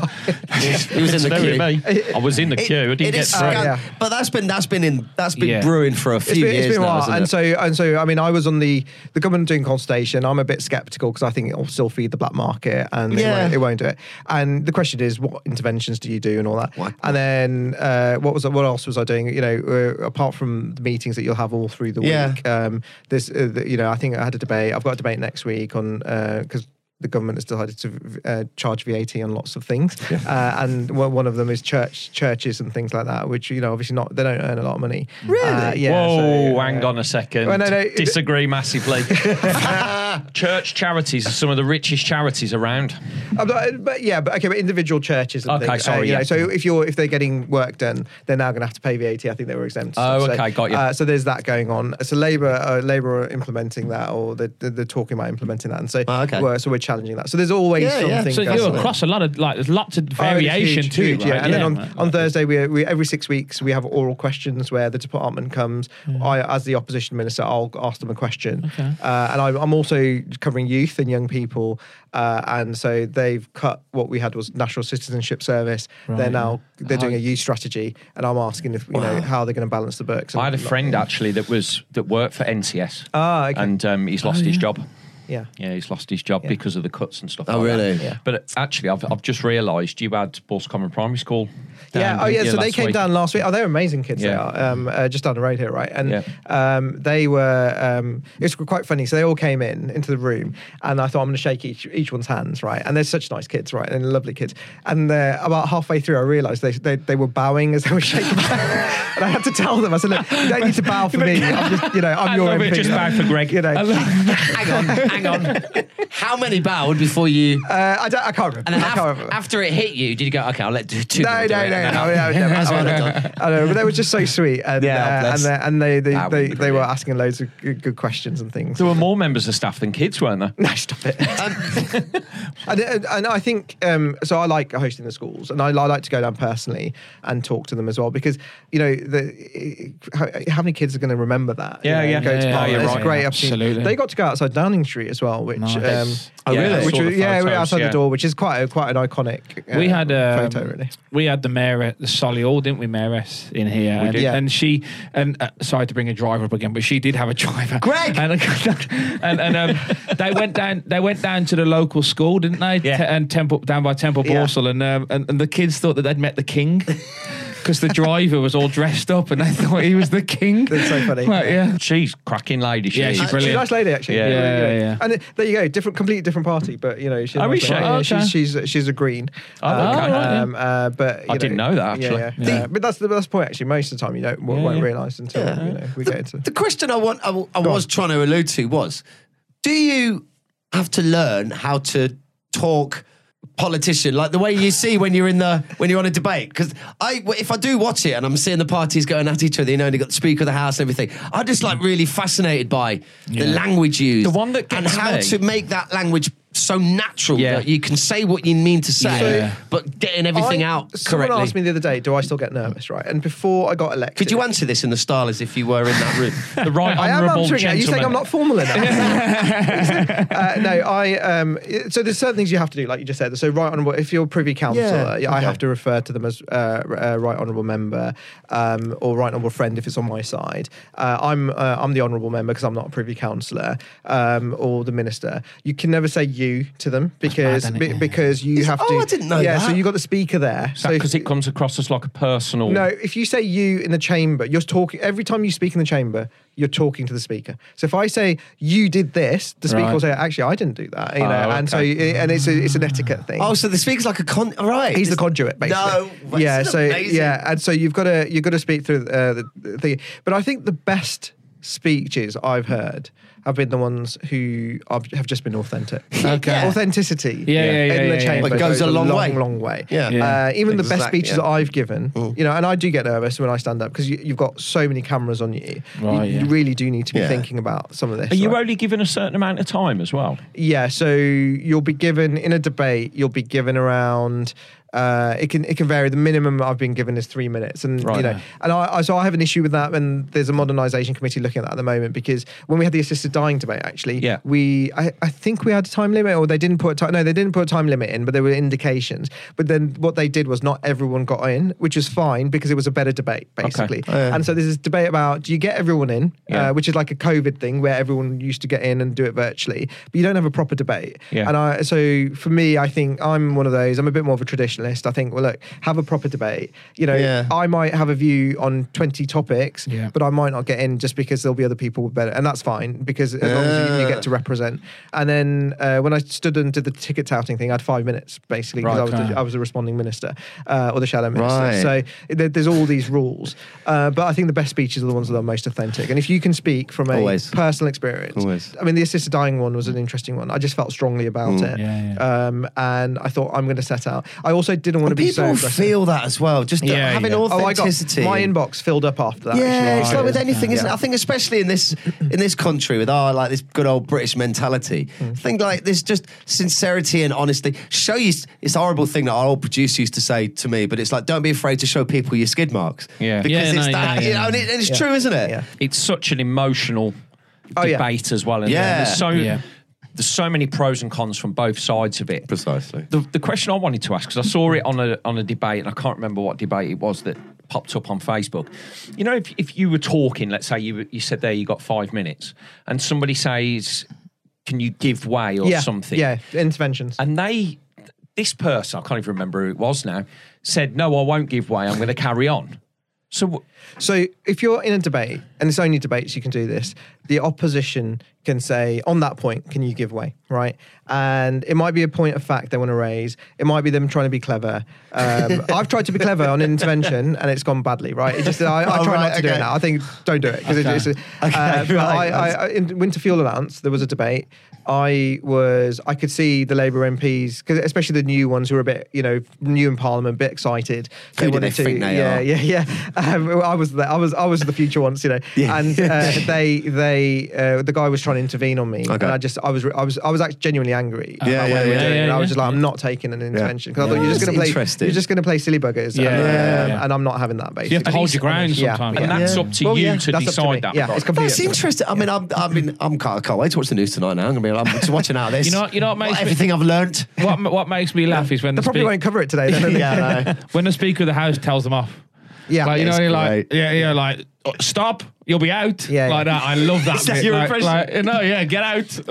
He was in the Very queue. me. I was in the It- queue. I didn't it get is through. scan- yeah. But that's been that's been in that's been Yeah. brewing for a few It's been, years it's been a now, while, hasn't and it? so and so. I mean, I was on the the government doing consultation. I'm a bit sceptical because I think it'll still feed the black market, and Yeah. it, won't, it won't do it. And the question is, what interventions do you do, and all that? What- And then uh, what was what else was I doing? You know, uh, apart from the meetings that you'll have all through the Yeah. week, um, this uh, the, you know, I think I had a debate. I've got a debate next week on because. the government has decided to uh, charge V A T on lots of things, uh, and one one of them is church churches and things like that, which you know obviously not they don't earn a lot of money. Really? Uh, yeah. Whoa, so, hang uh, on a second. Well, no, no, Disagree massively. Church charities are some of the richest charities around. I'm not- but yeah, but okay, but individual churches. And Okay, things, uh, sorry, you know, yeah. so if you're if they're getting work done, they're now going to have to pay V A T. I think they were exempt. Oh, So- okay, got you. Uh, so there's that going on. So Labour, uh, Labour are implementing that, or they're, they're talking about implementing that, and so Oh, okay. we're, so we're challenging that. So there's always Yeah, yeah. something. So going you're on. across a lot of like there's lots of Oh, it's variation huge, too, huge, right? yeah. And then on, man. on Thursday, we, we every six weeks we have oral questions where the department comes. I, as the opposition minister, I'll ask them a question, Okay. uh, and I, I'm also covering youth and young people. Uh, and so they've cut what we had was National Citizenship Service. They're Right. now they're doing Oh. a youth strategy, and I'm asking if you know how they're going to balance the books. I had a And- friend actually that was that worked for N C S. Ah, okay. And um, he's lost Oh, his yeah. job. Yeah. Yeah, he's lost his job Yeah. because of the cuts and stuff Oh, like really? that. Yeah. But actually, I've, I've just realised you had Bulls Common Primary School. Yeah, down, oh yeah. didn't you, So they last came week? down last week. Oh, they're amazing kids. They Yeah. are. Um, uh, just down the road here, right? And Yeah. um, they were. Um, it was quite funny. So they all came in into the room, and I thought I'm going to shake each each one's hands, right? And they're such nice kids, right? And lovely kids. And uh, about halfway through, I realised they, they they were bowing as they were shaking hands, and I had to tell them. I said, look, you don't need to bow for me. I'm just, you know, I'm I your love M it, P. just bow for Greg. You know. hang on, hang on. How many bowed before you? Uh, I, don't, I can't remember. And then I af- can't remember. after it hit you, did you go? Okay, I'll let do two. No, more no, do no, it, no, and no, then no, I'll- no, That's I what I've don't- done. I know, but they were just so sweet, and Yeah, uh, and bless. they, and they they, That would they, be they were brilliant. asking loads of good, good questions and things. There were more members of staff than kids, weren't there? No, stop it. Um, and, and and I think um, so. I like hosting the schools, and I, I like to go down personally and talk to them as well because you know the how, how many kids are going to remember that? Yeah, you know, yeah. Go to Yeah, Parliament. you're It's a right. great opportunity. Absolutely. They got to go outside Downing Street as well, which Nice. um, Oh, Yeah, really? I which saw the was, yeah, we're photos, outside yeah. the door, which is quite a, quite an iconic. Uh, we had um, photo really. we had the mayor, the Solihull, didn't we, mayoress in here, and, did. Yeah. and she and uh, sorry to bring a driver up again, but she did have a driver, Greg! and and, and um, they went down they went down to the local school, didn't they? Yeah. Te- and Temple down by Temple Yeah. Borsal, and, um, and and the kids thought that they'd met the king. Because the driver was all dressed up and they thought he was the king. That's so funny. Like, yeah. She's cracking lady. She Yeah, is. she's She's a brilliant. nice lady, actually. Yeah. Really Yeah, good. yeah. And uh, there you go, different, completely different party, but you know, she's. a Oh, nice is she? lady. Oh, Yeah, okay. she's she's she's a green. Oh, okay. Um, uh, but you I didn't know that, Yeah, actually. yeah. Yeah. Yeah, but that's the that's the point. Actually, most of the time you don't Yeah, won't yeah. realise until Yeah. you know we get into. The question I want, I, I Go was on. trying to allude to was: do you have to learn how to talk politician like the way you see when you're in the when you're on a debate? Because I, if I do watch it and I'm seeing the parties going at each other, you know, and you got the Speaker of the House and everything, I'm just like really fascinated by the Yeah. language used, The one that and gets how me- to make that language so natural Yeah. that you can say what you mean to say, Yeah. but getting everything I- out Someone correctly. asked me the other day, do I still get nervous, right? And before I got elected... Could you answer this in the style as if you were in that room? The right I am honourable answering it. gentleman. You saying I'm not formal enough? uh, no, I. Um, so there's certain things you have to do, like you just said. So right honourable. If you're Privy Councillor, Yeah, I okay. have to refer to them as uh, uh, right honourable member um, or right honourable friend if it's on my side. Uh, I'm uh, I'm the honourable member because I'm not a Privy Councillor um, or the minister. You can never say you to them because isn't it? be- Yeah. because you Is- have oh, to. I didn't know Yeah, that. so you got the speaker there. Is that because it comes across as like a personal... No, if you say you in the chamber, you're talking every time you speak in the chamber, you're talking to the speaker. So if I say you did this, the speaker Right. will say, actually, I didn't do that. You know, Oh, and so okay. and it's a, it's an etiquette thing. Oh, so the speaker's like a con. Right, He's the It's- conduit, basically. No, well, yeah. this is So amazing. yeah, and so you've got to you've got to speak through uh, the, the thing. But I think the best speeches I've heard have been the ones who are, have just been authentic. Okay. Yeah. Authenticity. Yeah, yeah, yeah, in the yeah, yeah. chamber It goes a long way. long way. Yeah. Yeah. Uh, even the best Exactly, speeches yeah. that I've given, you know, and I do get nervous when I stand up because you, you've got so many cameras on you. Right, you, yeah. you really do need to be Yeah. thinking about some of this. Are you right? only given a certain amount of time as well? Yeah, so you'll be given in a debate. You'll be given around. Uh, it can it can vary. The minimum I've been given is three minutes, and Right. you know, and I, I so I have an issue with that. And there's a modernisation committee looking at that at the moment because when we had the assisted dying debate, actually, Yeah. we I, I think we had a time limit, or they didn't put a time. No, they didn't put a time limit in, but there were indications. But then what they did was not everyone got in, which was fine because it was a better debate basically. Oh, yeah. And so there's this debate about do you get everyone in, Yeah. uh, which is like a COVID thing where everyone used to get in and do it virtually, but you don't have a proper debate. Yeah. And I so for me, I think I'm one of those. I'm a bit more of a traditionalist. I think, well, look, have a proper debate. You know, Yeah. I might have a view on twenty topics, Yeah. but I might not get in just because there'll be other people with better, and that's fine because as long as you, you get to represent. And then uh, when I stood and did the ticket touting thing, I had five minutes basically because Right, I was okay. the, I was a responding minister uh, or the shadow minister. Right. So there, there's all these rules, uh, but I think the best speeches are the ones that are most authentic. And if you can speak from a Always. personal experience, Always. I mean, the assisted dying one was an interesting one. I just felt strongly about it, Yeah, Um, and I thought I'm going to set out. I also didn't want to be so People aggressive. feel that as well. Just Yeah, having yeah. Oh, I got authenticity. my inbox filled up after that. Yeah, actually. it's like with anything, isn't Yeah. it? I think especially in this in this country with our like this good old British mentality. Mm. I think like there's just sincerity and honesty. Show you it's a horrible thing that our old producer used to say to me, but it's like don't be afraid to show people your skid marks. Yeah. Because Yeah, it's no, that, yeah, you yeah. know, and, it, and it's Yeah. true, isn't it? Yeah. It's such an emotional Oh, yeah. debate as well. Isn't Yeah. There? There's so Yeah. there's so many pros and cons from both sides of it. Precisely. The, the question I wanted to ask, because I saw it on a on a debate, and I can't remember what debate it was that popped up on Facebook. You know, if if you were talking, let's say you you said there you got five minutes, and somebody says, "Can you give way or yeah, something?" Yeah, interventions. And they, this person, I can't even remember who it was now, said, "No, I won't give way. I'm going to carry on." So. w- So if you're in a debate, and it's only debates you can do this, the opposition can say, on that point, can you give way, right? And it might be a point of fact they want to raise. It might be them trying to be clever. Um, I've tried to be clever on an intervention, and it's gone badly, right? It just I, I Oh, try right, not to do okay. it now. I think don't do it because Okay. it's. it's a, Okay, uh, but right, I, I, I, in Winter Fuel Allowance, there was a debate. I was, I could see the Labour M Ps, 'cause especially the new ones who were a bit, you know, new in Parliament, a bit excited. Who do they think they yeah, are? yeah, yeah. Um, I was, the, I was, I was the future once, you know. Yeah. And uh, they, they, uh, the guy was trying to intervene on me, Okay. and I just, I was, I was, I was actually genuinely angry. Yeah, about yeah, what they were yeah, doing, yeah, and I was yeah. just like, I'm not taking an intervention because I Yeah, thought you're just that's going to play, interesting. you're just going to play silly buggers, Yeah, and, yeah, um, yeah. and I'm not having that. Basically, You have to hold your ground Yeah, sometimes. And yeah. that's Yeah. up to Well, you yeah, to that's up to decide me. that. Yeah, right? it's completely That's up to me. interesting. I mean, I'm, I mean, I'm can't, I can't wait to watch the news tonight. Now I'm gonna be, I'm just watching out this. You know, you know what makes me, everything I've learnt. what what makes me laugh is when They the probably speak- won't cover it today. Then, yeah, Yeah, no. when the Speaker of the House tells them off. yeah. Like, you know, it's you're like, great. yeah, yeah, like, "Oh, stop, you'll be out. Yeah, like yeah. that. I love that. Is that bit. your like, impression? like, no, yeah, get out.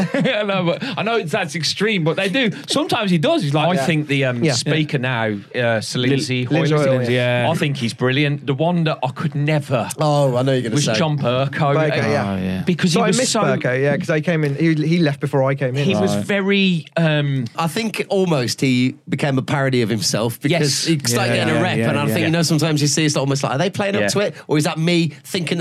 I know, but I know it's, that's extreme, but they do. Sometimes he does. He's like, I think the um, Yeah. speaker now, uh, Sir Lindsay Lin- Lindsay Hoyle, Hoyle, yeah. I think he's brilliant. The one that I could never Oh, I know you're gonna was say. John Burko. Burko, uh, yeah. Oh, yeah. Because So he I was missed so. Burko, yeah, because I came in. He, he left before I came in. He was Right. very. Um, I think almost he became a parody of himself because Yes. he started Yeah, getting a yeah, rep. yeah, and I yeah. think, you know, sometimes you see it's almost like, are they playing Yeah. up to it? Or is that me thinking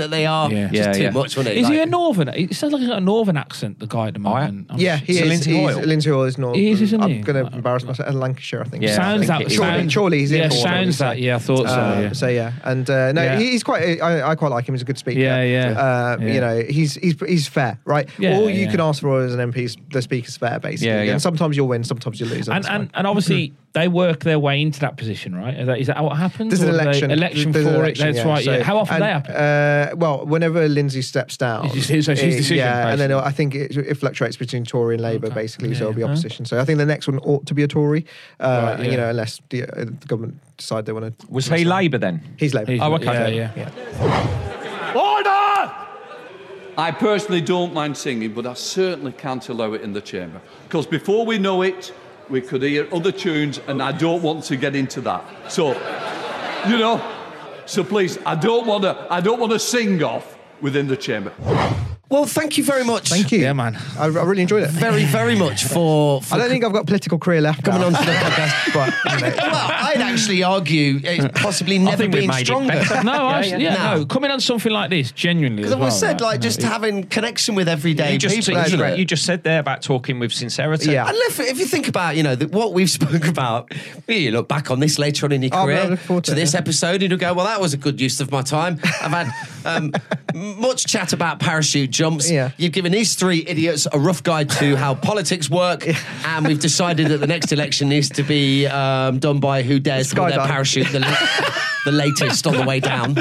that they are. Yeah. Just Yeah, too yeah. much, wasn't it? Is he Like- a northern? It sounds like he's got a northern accent, the guy at the moment. I'm Yeah, s- he So is. Lindsay he's, Hoyle? Lindsay Hoyle is northern. He is, isn't I'm he? going to embarrass myself. Uh, Lancashire, I think. Yeah, sounds I that think it is. Surely, sounds, surely he's in yeah, for one, sounds so- that. Yeah, I thought so. Uh, yeah. So yeah, and uh, no, Yeah. he, he's quite. I, I quite like him. He's a good speaker. Yeah, yeah. Uh, Yeah. You know, he's he's he's fair, right? Yeah, All you yeah. can ask for as an M P is the speaker's fair, basically. Yeah, yeah. And sometimes you'll win, sometimes you lose. And, that's and fine. and obviously they work their way into that position, right? Is that, is that what happens? There's an Or do they- election. election There's an for election, it. That's yeah. right. Yeah. So- How often and, do they happen? Uh, well, whenever Lindsay steps down, It's just- so it's his it- decision, Yeah, and then basically. I think it, it fluctuates between Tory and Labour, Okay. basically. So Yeah. it'll be Huh? opposition. So I think the next one ought to be a Tory. Uh, Right, You yeah. know, unless the, uh, the government decide they want to. Was he Labour then? He's Labour. He's- Oh, okay. Yeah, yeah. Order! I personally don't mind singing, but I certainly can't allow it in the chamber. Because before we know it, we could hear other tunes, and I don't want to get into that. So, you know, so please, I don't want to. I don't want to sing off within the chamber. Well, thank you very much. Thank you. Yeah, man. I, I really enjoyed it. Very, very much for. for I don't think I've got a political career left coming now. on to the podcast. but you know, Well, I'd actually argue it's possibly never think we've been made it stronger. better. No, I, Yeah, yeah, yeah. No. no. Coming on something like this, genuinely. Because as I well, was said, right? like, just Yeah. having connection with everyday You just, people. you, isn't great. it? you just said there about talking with sincerity. Yeah. And if, if you think about, you know, the, what we've spoken about, you look back on this later on in your Oh, career well, I look forward to to it, this yeah. episode, and you'll go, well, that was a good use of my time. I've had um, much chat about parachute jumps. Yeah. You've given these three idiots a rough guide to how politics work, and we've decided that the next election needs to be um, done by who dares pull their Skydive. parachute the, la- the latest on the way down.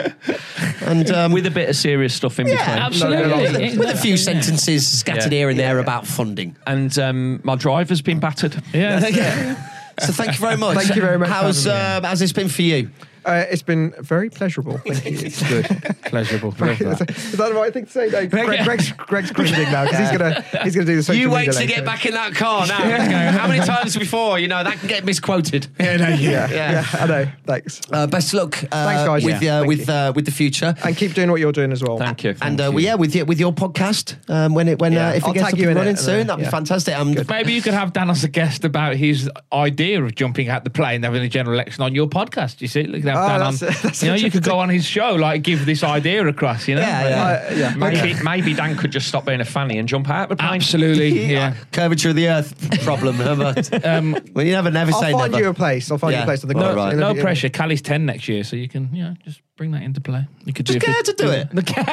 And um, With a bit of serious stuff in yeah, between. absolutely. with a few sentences scattered Yeah. here and there about funding. And um, my driver's been battered. Yeah. Yeah. So thank you very much. Thank you very much for How's having uh, how's this been for you? uh, it's been very pleasurable. Thank you. It's good. Pleasurable. Love Is that. that the right thing to say? No, Greg, Greg's, Greg's cringing now because he's gonna he's gonna do the social You wait media to later. get back in that car now. How many times before? You know that can get misquoted. Yeah, no, yeah. Yeah, yeah, I know. Thanks. Uh, best of luck. Uh, Thanks, guys. With Yeah, uh, thank with you. uh, with the future. And keep doing what you're doing as well. Thank you. And thank uh, you. well, yeah, with your with your podcast um, when it when Yeah, uh, if I'll it gets tag up you and in it running and, uh, soon, that'd yeah. be fantastic. Um, Maybe you could have Dan as a guest about his idea of jumping out the plane, having a general election on your podcast. You see, you could have Oh, Dan on. that's- that's you know, you could interesting. go on his show, like give this idea across. You know, Yeah, yeah. Uh, yeah. Maybe, maybe Dan could just stop being a fanny and jump out of the plane. Absolutely. Yeah. curvature of the earth problem. But, Um, well, you never never I'll say find never. you a place. I'll find you Yeah. a place on the No, coast. right. In no the- pressure. Callie's ten next year, so you can, you know, just bring that into play. You could Just do get her it. to do it.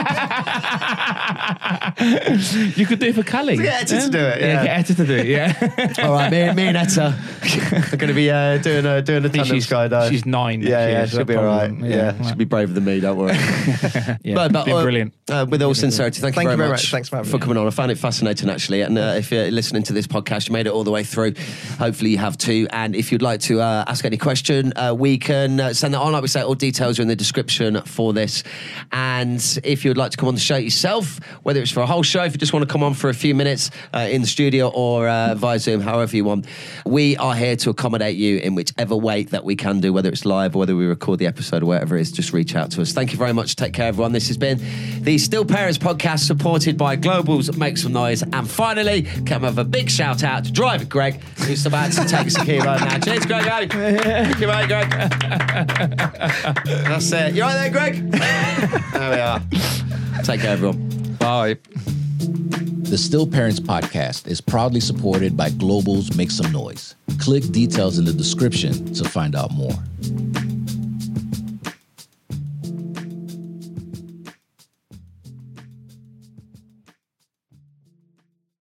it. You could do it for Callie. Get Etta to do it, yeah. get Etta to do it. Yeah. All right, me, me and Etta are going to be uh, doing a doing a I think tandem she's, skydive. she's nine. next Yeah, year, yeah, so she'll be all right. probably- Yeah, she'll be braver than me. Don't worry. yeah. But, but, been uh, brilliant. Uh, with all sincerity, thank, Thank you you very very much, much. Thanks for having for me. coming on. I found it fascinating, actually. And uh, if you're listening to this podcast, you made it all the way through. Hopefully, you have too. And if you'd like to uh, ask any question, uh, we can uh, send that on. Like we say, all details are in the description for this. And if you'd like to come on the show yourself, whether it's for a whole show, if you just want to come on for a few minutes uh, in the studio or uh, via Zoom, however you want, we are here to accommodate you in whichever way that we can do, whether it's live or whether we record the episode or whatever it is. Just reach out to us. Thank you very much. Take care, everyone. This has been the Still Parents podcast, supported by Global's Make Some Noise. And finally, can we have a big shout out to Driver Greg, who's about to take us here right now. Cheers, Greg. Thank you, mate, Greg. That's it. You right there, Greg? There we are. Take care, everyone. Bye. The Still Parents podcast is proudly supported by Global's Make Some Noise. Click details in the description to find out more.